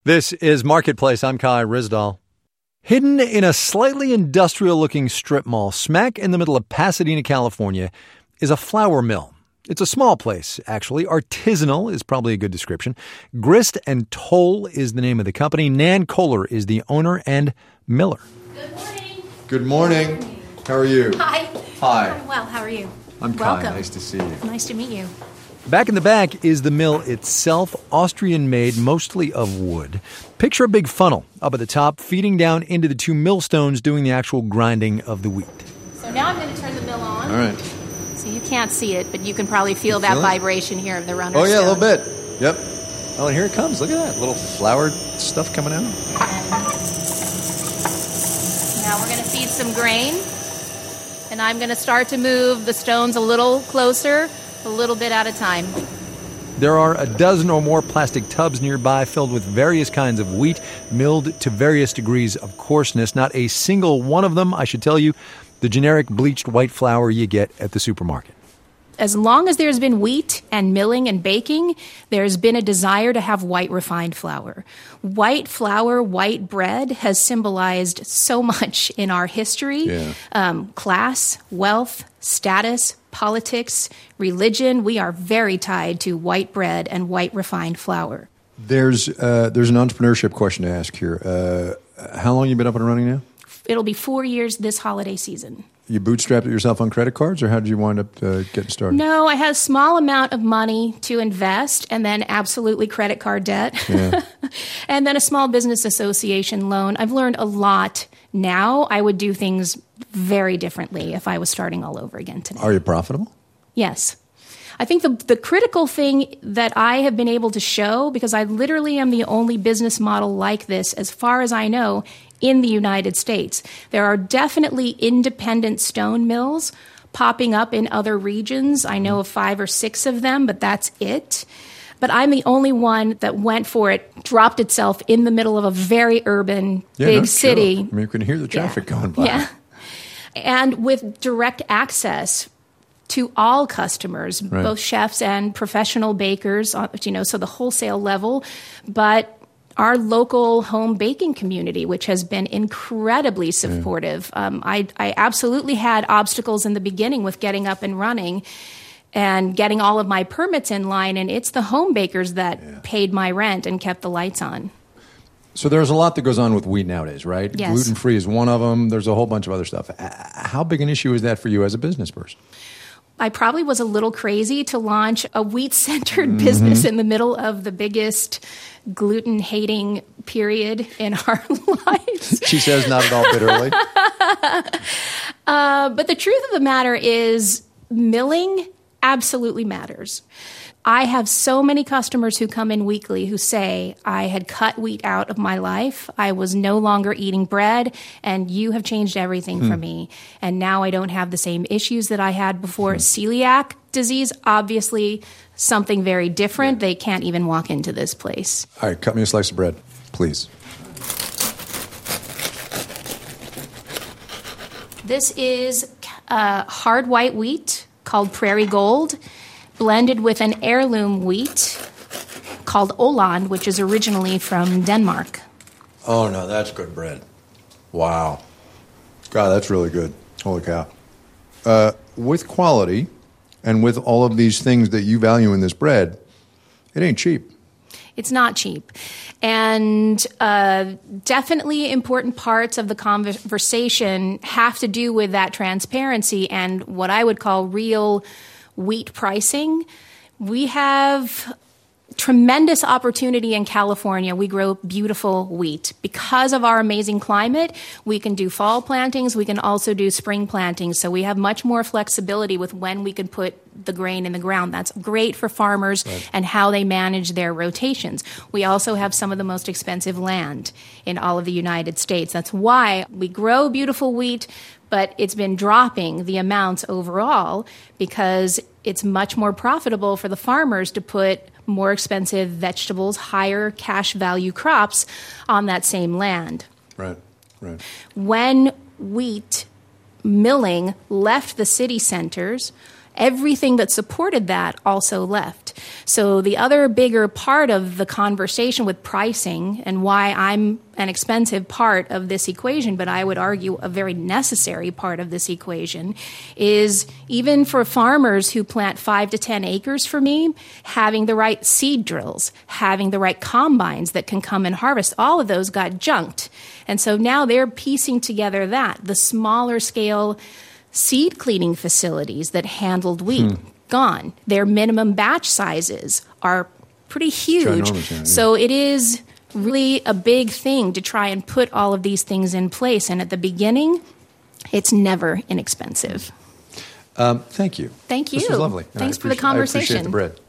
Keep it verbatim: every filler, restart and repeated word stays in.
This is Marketplace. I'm Kai Ryssdal. Hidden in a slightly industrial-looking strip mall smack in the middle of Pasadena, California, is a flour mill. It's a small place, actually. Artisanal is probably a good description. Grist and Toll is the name of the company. Nan Kohler is the owner and miller. Good morning. Good morning. How are you? Hi. Hi. I'm well. How are you? I'm Kai. Welcome. Nice to see you. Nice to meet you. Back in the back is the mill itself, Austrian-made, mostly of wood. Picture a big funnel up at the top, feeding down into the two millstones, doing the actual grinding of the wheat. So now I'm going to turn the mill on. All right. So you can't see it, but you can probably feel You that feel it? vibration here of the runner Oh, yeah, a stone. little bit. Yep. Oh, and here it comes. Look at that. Little flour stuff coming out. Now we're going to feed some grain. And I'm going to start to move the stones a little closer, a little bit at a time. There are a dozen or more plastic tubs nearby filled with various kinds of wheat, milled to various degrees of coarseness. Not a single one of them, I should tell you, the generic bleached white flour you get at the supermarket. As long as there's been wheat and milling and baking, there's been a desire to have white refined flour. White flour, white bread has symbolized so much in our history. Yeah. Um, class, wealth, status, politics, religion. We are very tied to white bread and white refined flour. There's uh, there's an entrepreneurship question to ask here. Uh, how long have you been up and running now? It'll be four years this holiday season. You bootstrapped it yourself on credit cards, or how did you wind up uh, getting started? No, I had a small amount of money to invest and then absolutely credit card debt. Yeah. And then a small business association loan. I've learned a lot now. I would do things very differently if I was starting all over again today. Are you profitable? Yes. I think the the critical thing that I have been able to show, because I literally am the only business model like this, as far as I know, in the United States. There are definitely independent stone mills popping up in other regions. I know of five or six of them, but that's it. But I'm the only one that went for it, dropped itself in the middle of a very urban, Yeah, big no, city. Sure. I mean, you can hear the traffic Yeah. going by. Yeah. And with direct access to all customers, Right. both chefs and professional bakers, uh, you know, so the wholesale level, but our local home baking community, which has been incredibly supportive. Yeah. Um, I, I absolutely had obstacles in the beginning with getting up and running and getting all of my permits in line, and it's the home bakers that yeah. paid my rent and kept the lights on. So there's a lot that goes on with wheat nowadays, right? Yes. Gluten-free is one of them. There's a whole bunch of other stuff. How big an issue is that for you as a business person? I probably was a little crazy to launch a wheat-centered mm-hmm. business in the middle of the biggest gluten-hating period in our lives. She says not at all bitterly. uh, but the truth of the matter is milling absolutely matters. I have so many customers who come in weekly who say, I had cut wheat out of my life. I was no longer eating bread, and you have changed everything hmm. for me. And now I don't have the same issues that I had before. Hmm. Celiac disease, obviously something very different. Yeah. They can't even walk into this place. All right, cut me a slice of bread, please. This is uh, hard white wheat called Prairie Gold, blended with an heirloom wheat called Åland, which is originally from Denmark. Oh, no, that's good bread. Wow. God, that's really good. Holy cow. Uh, with quality and with all of these things that you value in this bread, it ain't cheap. It's not cheap. And uh, definitely important parts of the conversation have to do with that transparency and what I would call real wheat pricing. We have tremendous opportunity in California. We grow beautiful wheat. Because of our amazing climate, we can do fall plantings. We can also do spring plantings. So we have much more flexibility with when we can put the grain in the ground. That's great for farmers right. and how they manage their rotations. We also have some of the most expensive land in all of the United States. That's why we grow beautiful wheat, but it's been dropping the amounts overall because it's much more profitable for the farmers to put more expensive vegetables, higher cash value crops on that same land. Right, right. When wheat milling left the city centers everything that supported that also left. So the other bigger part of the conversation with pricing, and why I'm an expensive part of this equation, but I would argue a very necessary part of this equation, is even for farmers who plant five to ten acres for me, having the right seed drills, having the right combines that can come and harvest, all of those got junked. And so now they're piecing together that. The smaller scale seed cleaning facilities that handled wheat, hmm. gone. Their minimum batch sizes are pretty huge. Ginormous, yeah, yeah. So it is really a big thing to try and put all of these things in place. And at the beginning, it's never inexpensive. Um, thank you. Thank you. This was lovely. Thanks I for the appreciate- conversation. I appreciate the bread.